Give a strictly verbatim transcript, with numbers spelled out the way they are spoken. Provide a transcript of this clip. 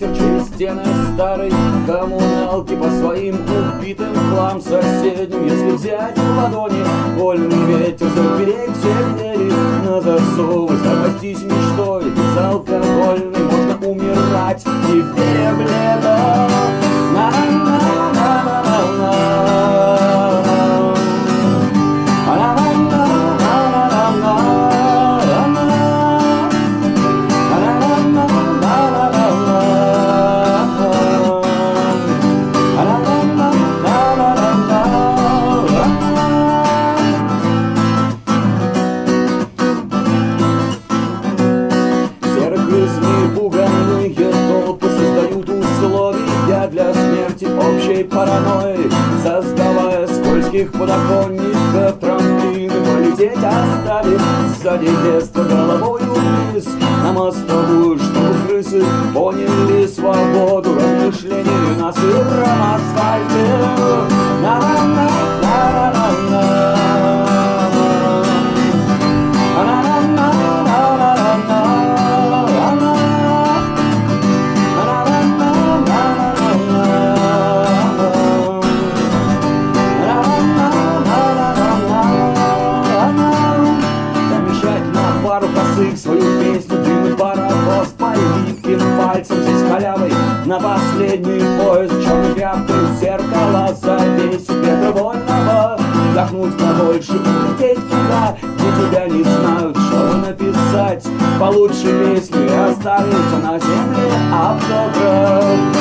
ветер через стены старой коммуналки, по своим убитым хлам соседним. Если взять в ладони вольный ветер, запереть все двери на засовы, запастись мечтой безалкогольной, можно умирать и веря в лето. На-на-на-на-на-на. Для смерти общей паранойи, создавая скользких подоконников трамплины, полететь оставив сзади детство головою вниз на мостовую, чтобы крысы поняли свободу размышлений на сыром асфальте. На-на-на-на-на-на. Свою песню длинный паровоз по липким пальцам, здесь халявой на последний поезд, черной тряпкой зеркало завесить, ветра вольного вдохнуть побольше, улететь туда, где тебя не знают, чтобы написать получше песни и оставить на земле автограф.